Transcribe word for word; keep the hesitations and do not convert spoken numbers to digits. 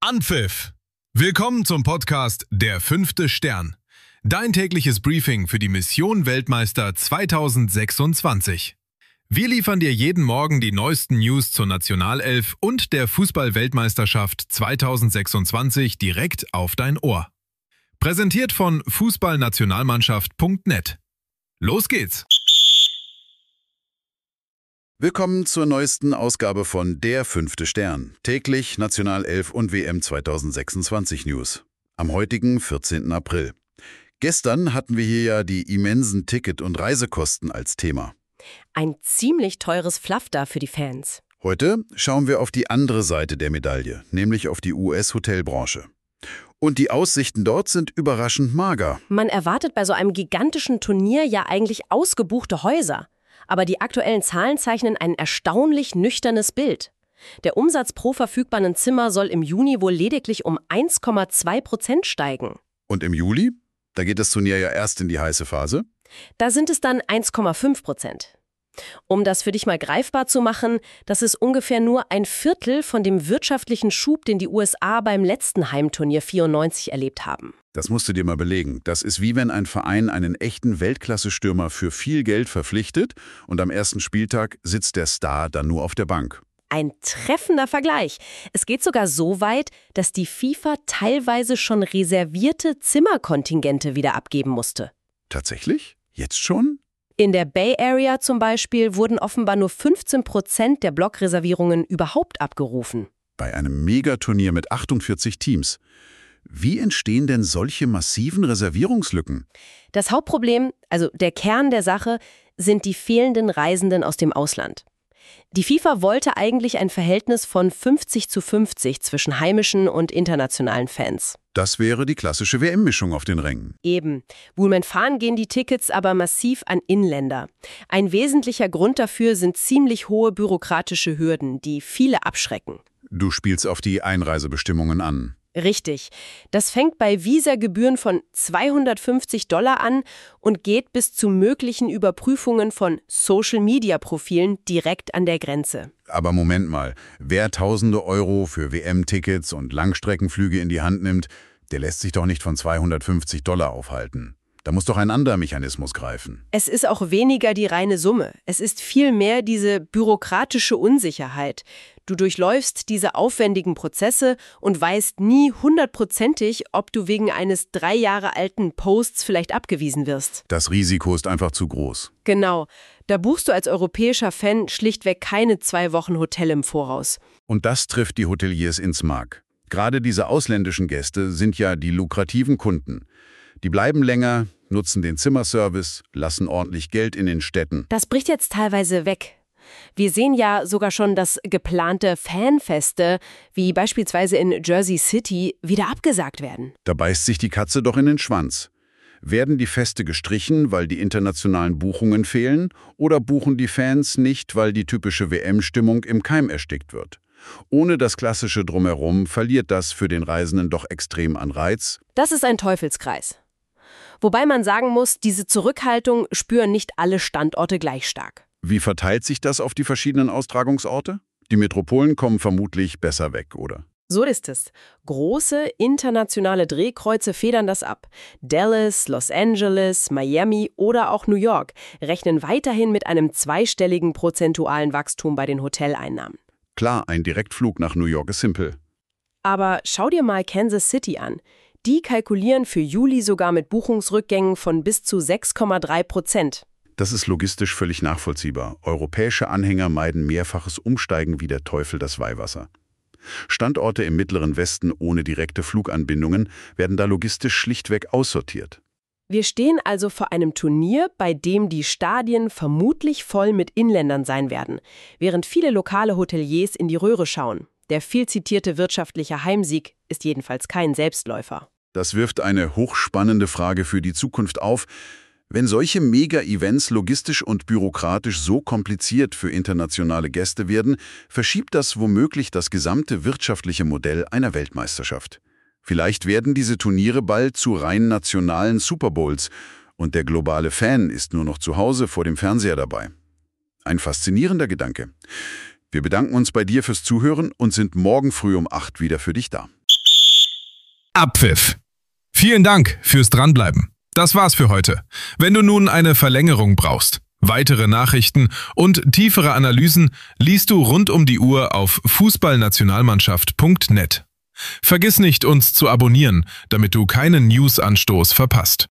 Anpfiff! Willkommen zum Podcast Der fünfte Stern. Dein tägliches Briefing für die Mission Weltmeister zweitausendsechsundzwanzig. Wir liefern dir jeden Morgen die neuesten News zur Nationalelf und der Fußball-Weltmeisterschaft zweitausendsechsundzwanzig direkt auf dein Ohr. Präsentiert von fußballnationalmannschaft punkt net. Los geht's! Willkommen zur neuesten Ausgabe von Der fünfte Stern, täglich Nationalelf und W M zweitausendsechsundzwanzig News. Am heutigen vierzehnten April. Gestern hatten wir hier ja die immensen Ticket- und Reisekosten als Thema. Ein ziemlich teures Fluff da für die Fans. Heute schauen wir auf die andere Seite der Medaille, nämlich auf die U S-Hotelbranche. Und die Aussichten dort sind überraschend mager. Man erwartet bei so einem gigantischen Turnier ja eigentlich ausgebuchte Häuser. Aber die aktuellen Zahlen zeichnen ein erstaunlich nüchternes Bild. Der Umsatz pro verfügbaren Zimmer soll im Juni wohl lediglich um eins Komma zwei Prozent steigen. Und im Juli? Da geht das Turnier ja erst in die heiße Phase. Da sind es dann eins Komma fünf Prozent. Um das für dich mal greifbar zu machen, das ist ungefähr nur ein Viertel von dem wirtschaftlichen Schub, den die U S A beim letzten Heimturnier vierundneunzig erlebt haben. Das musst du dir mal belegen. Das ist wie wenn ein Verein einen echten Weltklasse-Stürmer für viel Geld verpflichtet und am ersten Spieltag sitzt der Star dann nur auf der Bank. Ein treffender Vergleich. Es geht sogar so weit, dass die FIFA teilweise schon reservierte Zimmerkontingente wieder abgeben musste. Tatsächlich? Jetzt schon? In der Bay Area zum Beispiel wurden offenbar nur fünfzehn Prozent der Blockreservierungen überhaupt abgerufen. Bei einem Megaturnier mit achtundvierzig Teams. Wie entstehen denn solche massiven Reservierungslücken? Das Hauptproblem, also der Kern der Sache, sind die fehlenden Reisenden aus dem Ausland. Die FIFA wollte eigentlich ein Verhältnis von fünfzig zu fünfzig zwischen heimischen und internationalen Fans. Das wäre die klassische W M-Mischung auf den Rängen. Eben. Momentan gehen die Tickets aber massiv an Inländer. Ein wesentlicher Grund dafür sind ziemlich hohe bürokratische Hürden, die viele abschrecken. Du spielst auf die Einreisebestimmungen an. Richtig. Das fängt bei Visagebühren von zweihundertfünfzig Dollar an und geht bis zu möglichen Überprüfungen von Social-Media-Profilen direkt an der Grenze. Aber Moment mal, wer tausende Euro für W M-Tickets und Langstreckenflüge in die Hand nimmt, der lässt sich doch nicht von zweihundertfünfzig Dollar aufhalten. Da muss doch ein anderer Mechanismus greifen. Es ist auch weniger die reine Summe. Es ist vielmehr diese bürokratische Unsicherheit. Du durchläufst diese aufwendigen Prozesse und weißt nie hundertprozentig, ob du wegen eines drei Jahre alten Posts vielleicht abgewiesen wirst. Das Risiko ist einfach zu groß. Genau. Da buchst du als europäischer Fan schlichtweg keine zwei Wochen Hotel im Voraus. Und das trifft die Hoteliers ins Mark. Gerade diese ausländischen Gäste sind ja die lukrativen Kunden. Die bleiben länger, nutzen den Zimmerservice, lassen ordentlich Geld in den Städten. Das bricht jetzt teilweise weg. Wir sehen ja sogar schon, dass geplante Fanfeste, wie beispielsweise in Jersey City, wieder abgesagt werden. Da beißt sich die Katze doch in den Schwanz. Werden die Feste gestrichen, weil die internationalen Buchungen fehlen, oder buchen die Fans nicht, weil die typische W M-Stimmung im Keim erstickt wird? Ohne das klassische Drumherum verliert das für den Reisenden doch extrem an Reiz. Das ist ein Teufelskreis. Wobei man sagen muss, diese Zurückhaltung spüren nicht alle Standorte gleich stark. Wie verteilt sich das auf die verschiedenen Austragungsorte? Die Metropolen kommen vermutlich besser weg, oder? So ist es. Große internationale Drehkreuze federn das ab. Dallas, Los Angeles, Miami oder auch New York rechnen weiterhin mit einem zweistelligen prozentualen Wachstum bei den Hoteleinnahmen. Klar, ein Direktflug nach New York ist simpel. Aber schau dir mal Kansas City an. Die kalkulieren für Juli sogar mit Buchungsrückgängen von bis zu sechs Komma drei Prozent. Das ist logistisch völlig nachvollziehbar. Europäische Anhänger meiden mehrfaches Umsteigen wie der Teufel das Weihwasser. Standorte im Mittleren Westen ohne direkte Fluganbindungen werden da logistisch schlichtweg aussortiert. Wir stehen also vor einem Turnier, bei dem die Stadien vermutlich voll mit Inländern sein werden, während viele lokale Hoteliers in die Röhre schauen. Der viel zitierte wirtschaftliche Heimsieg ist jedenfalls kein Selbstläufer. Das wirft eine hochspannende Frage für die Zukunft auf. Wenn solche Mega-Events logistisch und bürokratisch so kompliziert für internationale Gäste werden, verschiebt das womöglich das gesamte wirtschaftliche Modell einer Weltmeisterschaft. Vielleicht werden diese Turniere bald zu rein nationalen Super Bowls und der globale Fan ist nur noch zu Hause vor dem Fernseher dabei. Ein faszinierender Gedanke. Wir bedanken uns bei dir fürs Zuhören und sind morgen früh um acht wieder für dich da. Abpfiff. Vielen Dank fürs Dranbleiben. Das war's für heute. Wenn du nun eine Verlängerung brauchst, weitere Nachrichten und tiefere Analysen liest du rund um die Uhr auf fußballnationalmannschaft punkt net. Vergiss nicht, uns zu abonnieren, damit du keinen News-Anstoß verpasst.